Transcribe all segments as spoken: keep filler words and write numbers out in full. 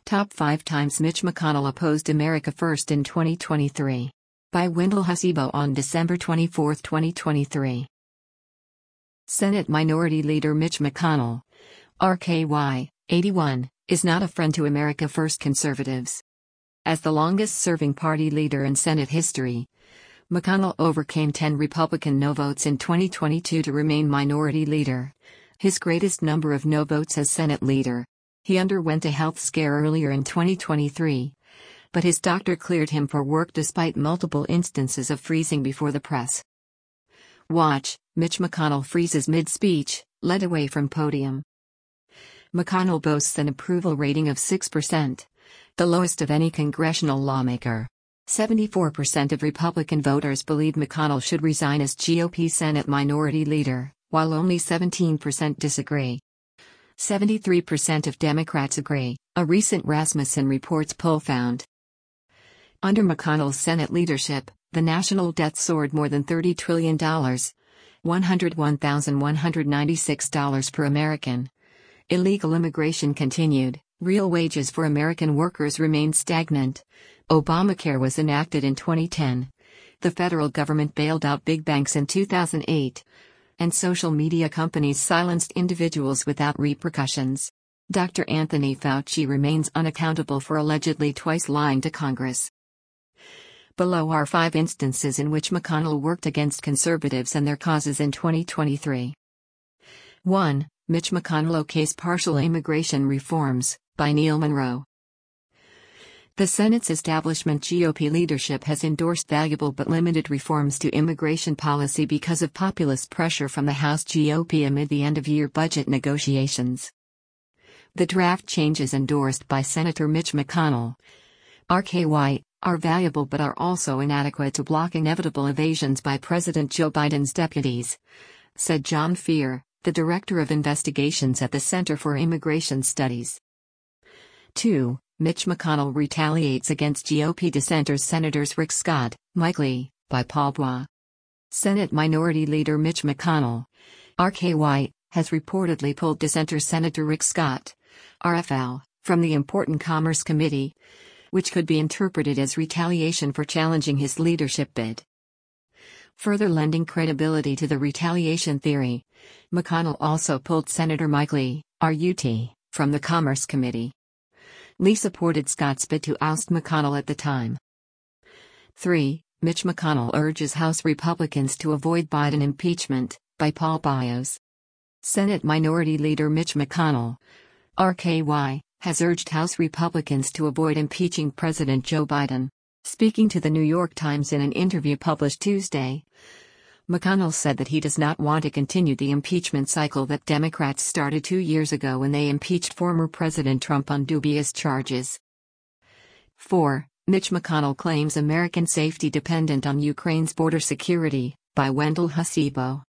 Top five times Mitch McConnell opposed America First in twenty twenty-three. By Wendell Hasibo on December twenty-fourth, twenty twenty-three. Senate Minority Leader Mitch McConnell, R K Y, eighty-one, is not a friend to America First conservatives. As the longest-serving party leader in Senate history, McConnell overcame ten Republican no votes in twenty twenty-two to remain minority leader, his greatest number of no votes as Senate leader. He underwent a health scare earlier in twenty twenty-three, but his doctor cleared him for work despite multiple instances of freezing before the press. Watch, Mitch McConnell freezes mid-speech, led away from podium. McConnell boasts an approval rating of six percent, the lowest of any congressional lawmaker. seventy-four percent of Republican voters believe McConnell should resign as G O P Senate Minority Leader, while only seventeen percent disagree. seventy-three percent of Democrats agree, a recent Rasmussen Reports poll found. Under McConnell's Senate leadership, the national debt soared more than thirty trillion dollars, one hundred one thousand one hundred ninety-six dollars per American. Illegal immigration continued, real wages for American workers remained stagnant. Obamacare was enacted in twenty ten. The federal government bailed out big banks in two thousand eight. And social media companies silenced individuals without repercussions. Doctor Anthony Fauci remains unaccountable for allegedly twice lying to Congress. Below are five instances in which McConnell worked against conservatives and their causes in twenty twenty-three. one. Mitch McConnell okay's partial immigration reforms, by Neil Monroe. The Senate's establishment G O P leadership has endorsed valuable but limited reforms to immigration policy because of populist pressure from the House G O P amid the end-of-year budget negotiations. The draft changes endorsed by Senator Mitch McConnell, R K Y, are valuable but are also inadequate to block inevitable evasions by President Joe Biden's deputies, said John Fear, the Director of Investigations at the Center for Immigration Studies. two. Mitch McConnell retaliates against G O P dissenters Senators Rick Scott, Mike Lee, by Paul Bois. Senate Minority Leader Mitch McConnell, R K Y, has reportedly pulled dissenter Senator Rick Scott, R F L, from the important Commerce Committee, which could be interpreted as retaliation for challenging his leadership bid. Further lending credibility to the retaliation theory, McConnell also pulled Senator Mike Lee, R U T, from the Commerce Committee. Lee supported Scott's bid to oust McConnell at the time. three. Mitch McConnell urges House Republicans to avoid Biden impeachment, by Paul Bios. Senate Minority Leader Mitch McConnell, R K Y, has urged House Republicans to avoid impeaching President Joe Biden. Speaking to the New York Times in an interview published Tuesday, McConnell said that he does not want to continue the impeachment cycle that Democrats started two years ago when they impeached former President Trump on dubious charges. four. Mitch McConnell claims American safety dependent on Ukraine's border security, by Wendell Hasibo.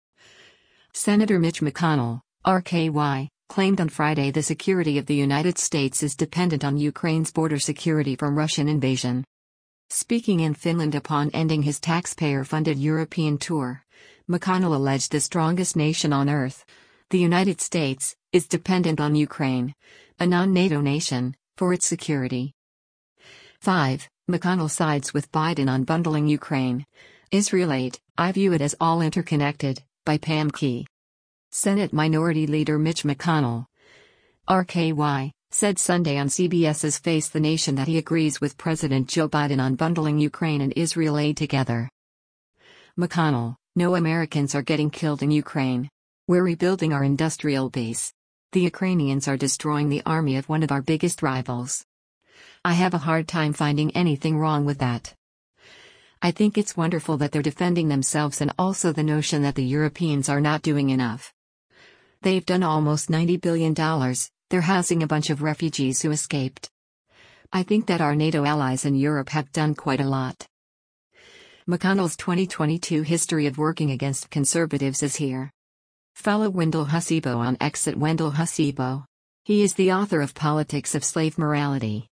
Senator Mitch McConnell, R K Y, claimed on Friday the security of the United States is dependent on Ukraine's border security from Russian invasion. Speaking in Finland upon ending his taxpayer-funded European tour, McConnell alleged the strongest nation on earth, the United States, is dependent on Ukraine, a non-NATO nation, for its security. five. McConnell sides with Biden on bundling Ukraine. Israel aid, I view it as all interconnected, by Pam Key. Senate Minority Leader Mitch McConnell, R K Y, said Sunday on CBS's Face the Nation that he agrees with President Joe Biden on bundling Ukraine and Israel aid together. McConnell, no Americans are getting killed in Ukraine. We're rebuilding our industrial base. The Ukrainians are destroying the army of one of our biggest rivals. I have a hard time finding anything wrong with that. I think it's wonderful that they're defending themselves and also the notion that the Europeans are not doing enough. They've done almost ninety billion dollars. They're housing a bunch of refugees who escaped. I think that our NATO allies in Europe have done quite a lot. McConnell's twenty twenty-two history of working against conservatives is here. Follow Wendell Hasibo on X at Wendell Hasibo. He is the author of Politics of Slave Morality.